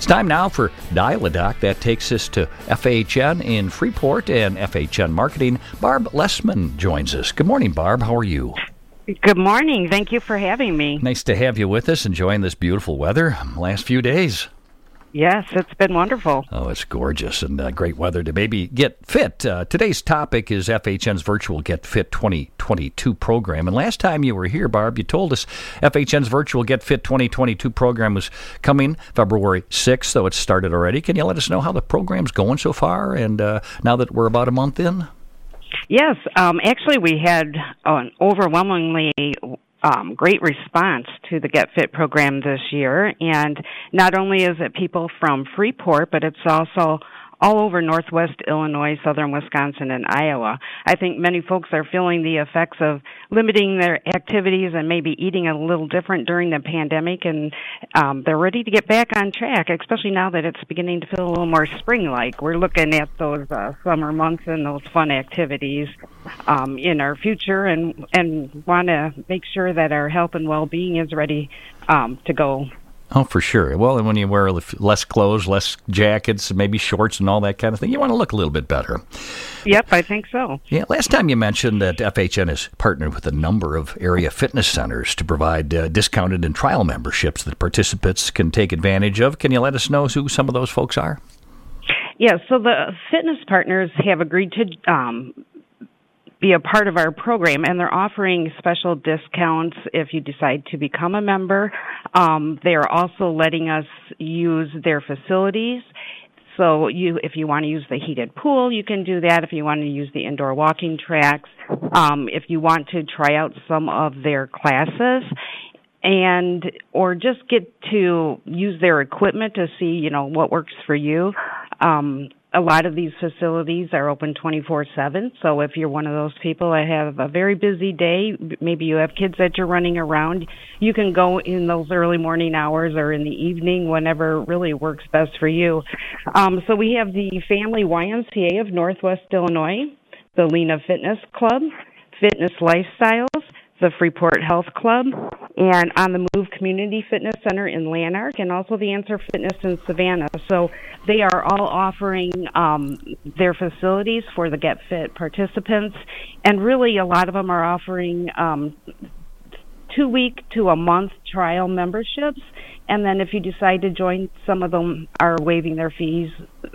time now for Dial-A-Doc. That takes us to FHN in Freeport, and FHN Marketing. Barb Lessman joins us. Good morning, Barb. How are you? Good morning. Thank you for having me. Nice to have you with us, enjoying this beautiful weather last few days. Yes, it's been wonderful. Oh, it's gorgeous and great weather to maybe get fit. Today's topic is FHN's virtual Get Fit 2022 program. And last time you were here, Barb, you told us FHN's virtual Get Fit 2022 program was coming February 6th, so it's started already. Can you let us know how the program's going so far, and now that we're about a month in? Yes, actually we had an overwhelmingly great response to the Get Fit program this year, and not only is it people from Freeport, but it's also all over Northwest Illinois, Southern Wisconsin, and Iowa. I think many folks are feeling the effects of limiting their activities and maybe eating a little different during the pandemic, and they're ready to get back on track, especially now that it's beginning to feel a little more spring-like. We're looking at those summer months and those fun activities in our future, and want to make sure that our health and well-being is ready to go. Oh, for sure. Well, and when you wear less clothes, less jackets, maybe shorts and all that kind of thing, you want to look a little bit better. Yep, I think so. Yeah, last time you mentioned that FHN has partnered with a number of area fitness centers to provide discounted and trial memberships that participants can take advantage of. Can you let us know who some of those folks are? Yeah, so the fitness partners have agreed to be a part of our program, and they're offering special discounts if you decide to become a member. They're also letting us use their facilities. So if you want to use the heated pool, you can do that. If you want to use the indoor walking tracks, if you want to try out some of their classes, or just get to use their equipment to see, what works for you. A lot of these facilities are open 24/7, so if you're one of those people that have a very busy day, maybe you have kids that you're running around, you can go in those early morning hours or in the evening, whenever really works best for you. So we have the Family YMCA of Northwest Illinois, the Lena Fitness Club, Fitness Lifestyles, the Freeport Health Club, and On the Move Community Fitness Center in Lanark, and also the Answer Fitness in Savannah. So they are all offering their facilities for the Get Fit participants, and really a lot of them are offering 2-week to a month trial memberships, and then if you decide to join, some of them are waiving their fees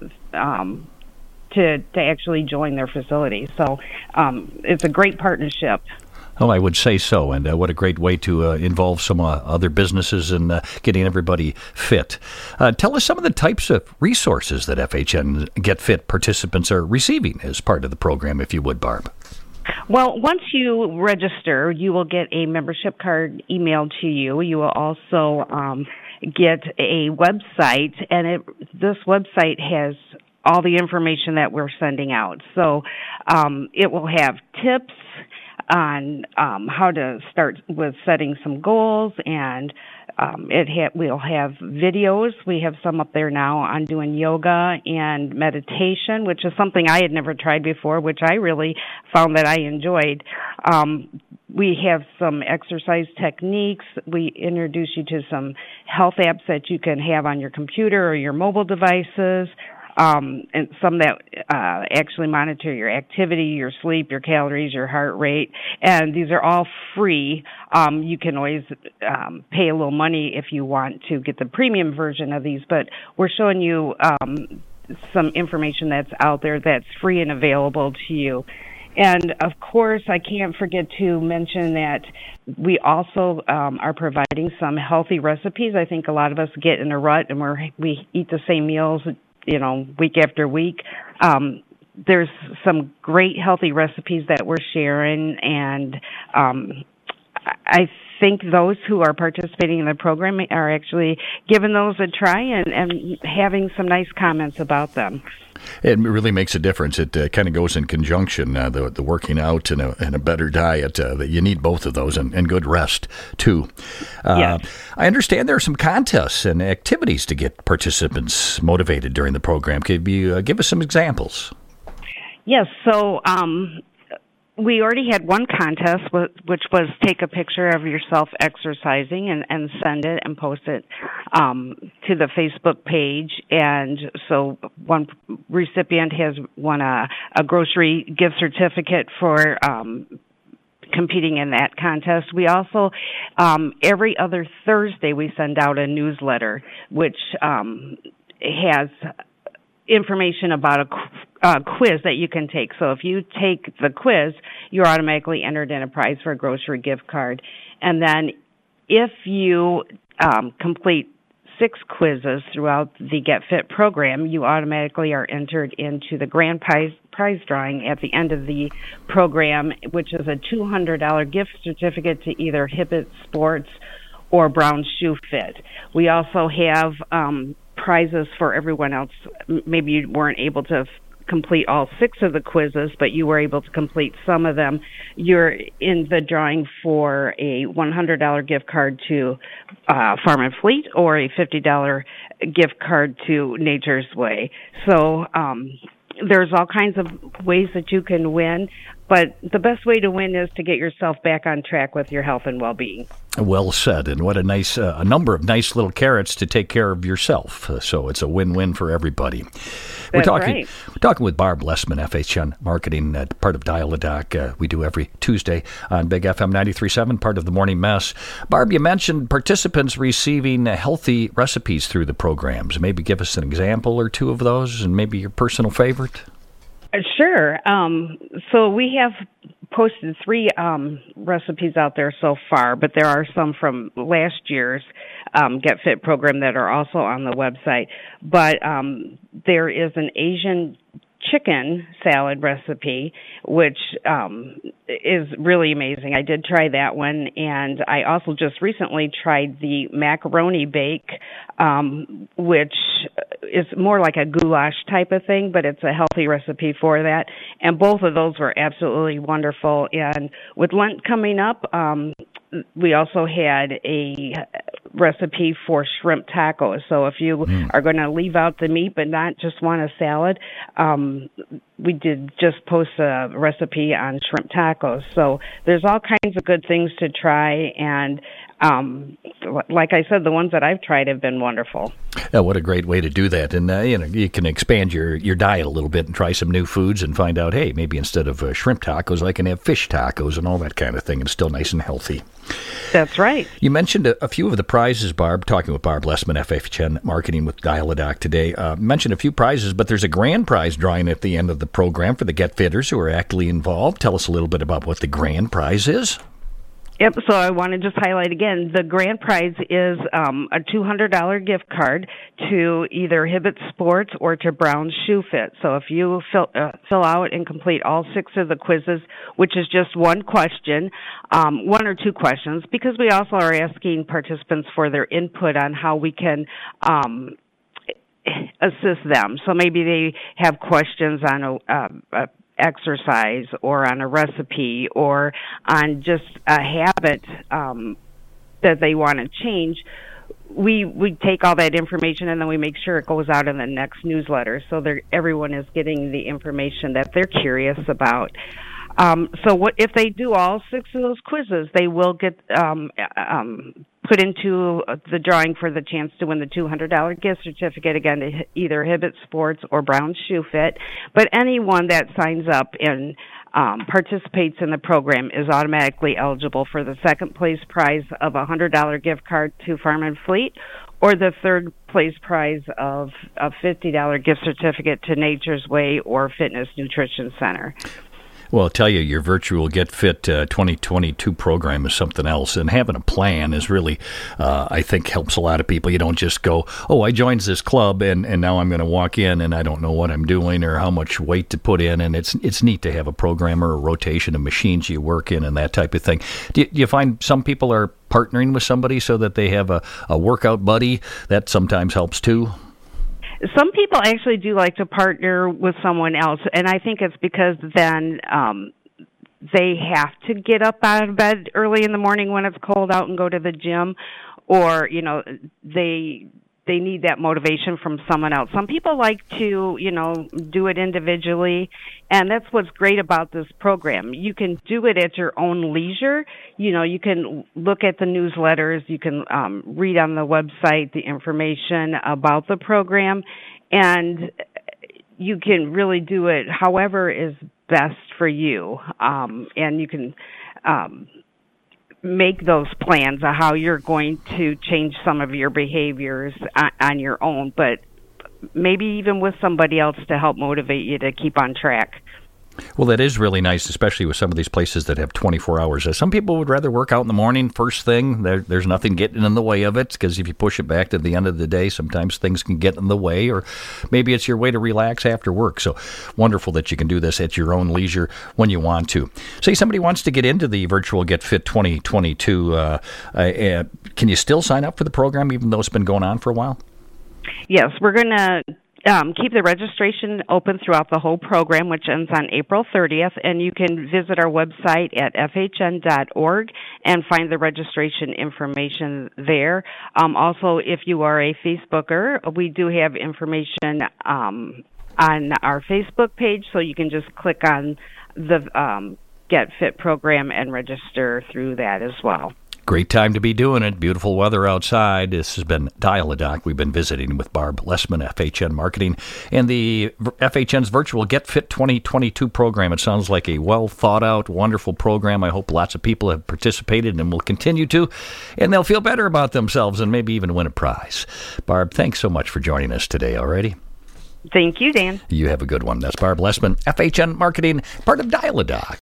to actually join their facility. So it's a great partnership. Oh, I would say so, and what a great way to involve some other businesses in getting everybody fit. Tell us some of the types of resources that FHN Get Fit participants are receiving as part of the program, if you would, Barb. Well, once you register, you will get a membership card emailed to you. You will also get a website, and this website has all the information that we're sending out. So it will have tips on how to start with setting some goals, and we'll have videos. We have some up there now on doing yoga and meditation, which is something I had never tried before, which I really found that I enjoyed. We have some exercise techniques. We introduce you to some health apps that you can have on your computer or your mobile devices. And some that actually monitor your activity, your sleep, your calories, your heart rate, and these are all free. You can always pay a little money if you want to get the premium version of these, but we're showing you some information that's out there that's free and available to you. And, of course, I can't forget to mention that we also are providing some healthy recipes. I think a lot of us get in a rut and we eat the same meals week after week. There's some great healthy recipes that we're sharing, and I think those who are participating in the program are actually giving those a try and having some nice comments about them. It really makes a difference. It kind of goes in conjunction, the working out and a better diet. That you need both of those and good rest, too. Yes. I understand there are some contests and activities to get participants motivated during the program. Could you give us some examples? Yes. So We already had one contest, which was take a picture of yourself exercising and send it and post it to the Facebook page. And so one recipient has won a grocery gift certificate for competing in that contest. We also, every other Thursday, we send out a newsletter, which has information about a quiz that you can take. So if you take the quiz, you're automatically entered in a prize for a grocery gift card. And then if you complete 6 quizzes throughout the Get Fit program, you automatically are entered into the grand prize drawing at the end of the program, which is a $200 gift certificate to either Hibbett Sports or Brown Shoe Fit. We also have prizes for everyone else. Maybe you weren't able to complete all 6 of the quizzes, but you were able to complete some of them. You're in the drawing for a $100 gift card to Farm and Fleet or a $50 gift card to Nature's Way. So there's all kinds of ways that you can win, but the best way to win is to get yourself back on track with your health and well-being. Well said, and what a nice, a number of nice little carrots to take care of yourself. So it's a win-win for everybody. We're talking with Barb Lessman, FHN Marketing, part of Dial a Doc. We do every Tuesday on Big FM 93.7, part of the Morning Mess. Barb, you mentioned participants receiving healthy recipes through the programs. Maybe give us an example or two of those, and maybe your personal favorite. Sure. So we have posted 3 recipes out there so far, but there are some from last year's Get Fit program that are also on the website. But there is an Asian chicken salad recipe, which is really amazing. I did try that one, and I also just recently tried the macaroni bake, which is more like a goulash type of thing, but it's a healthy recipe for that. And both of those were absolutely wonderful. And with Lent coming up, we also had a recipe for shrimp tacos. So if you are going to leave out the meat but not just want a salad, we did just post a recipe on shrimp tacos. So there's all kinds of good things to try, and like I said, the ones that I've tried have been wonderful. Yeah, what a great way to do that. And, you can expand your diet a little bit and try some new foods and find out, hey, maybe instead of shrimp tacos, I can have fish tacos and all that kind of thing, and still nice and healthy. That's right. You mentioned a few of the prizes, Barb, talking with Barb Lessman, FHN Marketing with Dial a Doc today. Mentioned a few prizes, but there's a grand prize drawing at the end of the program for the Get Fitters who are actively involved. Tell us a little bit about what the grand prize is. Yep, so I want to just highlight again, the grand prize is a $200 gift card to either Hibbett Sports or to Brown Shoe Fit. So if you fill out and complete all 6 of the quizzes, which is just one question, 1 or 2 questions, because we also are asking participants for their input on how we can assist them. So maybe they have questions on a exercise or on a recipe or on just a habit that they want to change. We take all that information and then we make sure it goes out in the next newsletter so everyone is getting the information that they're curious about. So what if they do all 6 of those quizzes, they will get put into the drawing for the chance to win the $200 gift certificate, again, to either Hibbett Sports or Brown Shoe Fit. But anyone that signs up and participates in the program is automatically eligible for the second place prize of a $100 gift card to Farm and Fleet, or the third place prize of a $50 gift certificate to Nature's Way or Fitness Nutrition Center. Well, I'll tell you, your virtual Get Fit 2022 program is something else, and having a plan is really, I think, helps a lot of people. You don't just go, oh, I joined this club, and now I'm going to walk in, and I don't know what I'm doing or how much weight to put in, and it's neat to have a program or a rotation of machines you work in and that type of thing. Do you find some people are partnering with somebody so that they have a workout buddy? That sometimes helps, too. Some people actually do like to partner with someone else, and I think it's because then they have to get up out of bed early in the morning when it's cold out and go to the gym, or, they they need that motivation from someone else. Some people like to, do it individually, and that's what's great about this program. You can do it at your own leisure. You can look at the newsletters, you can read on the website the information about the program, and you can really do it however is best for you, and you can make those plans of how you're going to change some of your behaviors on your own, but maybe even with somebody else to help motivate you to keep on track. Well, that is really nice, especially with some of these places that have 24 hours. Some people would rather work out in the morning, first thing. There's nothing getting in the way of it, because if you push it back to the end of the day, sometimes things can get in the way, or maybe it's your way to relax after work. So wonderful that you can do this at your own leisure when you want to. Say somebody wants to get into the virtual Get Fit 2022. Can you still sign up for the program, even though it's been going on for a while? Yes, we're going to keep the registration open throughout the whole program, which ends on April 30th, and you can visit our website at fhn.org and find the registration information there. Also, if you are a Facebooker, we do have information on our Facebook page, so you can just click on the Get Fit program and register through that as well. Great time to be doing it. Beautiful weather outside. This has been Dial-A-Doc. We've been visiting with Barb Lessman, FHN Marketing, and the FHN's virtual Get Fit 2022 program. It sounds like a well-thought-out, wonderful program. I hope lots of people have participated and will continue to, and they'll feel better about themselves and maybe even win a prize. Barb, thanks so much for joining us today already. Thank you, Dan. You have a good one. That's Barb Lessman, FHN Marketing, part of Dial-A-Doc.